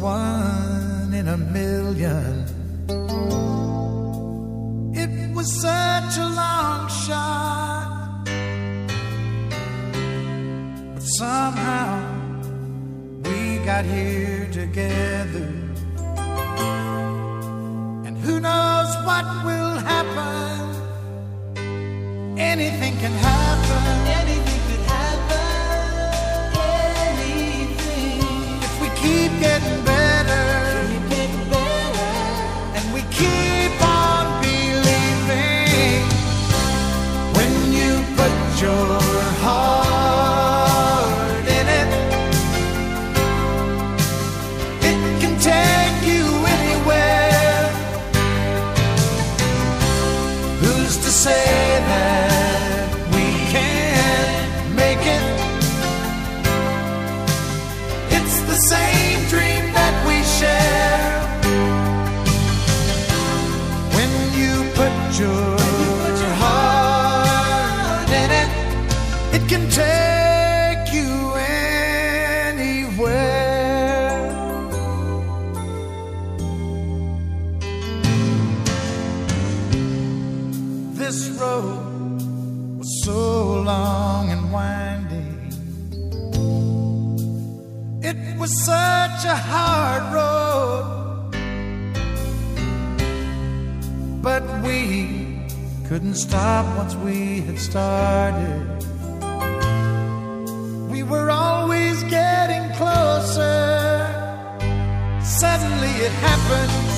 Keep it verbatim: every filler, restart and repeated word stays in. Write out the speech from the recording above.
one in a million. It was such a long shot, but somehow we got here together. And who knows what will happen? Anything can happen. Anything could happen. Anything. If we keep getting better, keep getting better, and we keep on believing. When you put your heart in it, it can take you anywhere. Who's to say that same dream that we share? When you put your, put your heart in it, it can take you anywhere. This road was so long and winding. It was such a hard road, but we couldn't stop once we had started. We were always getting closer. Suddenly it happened.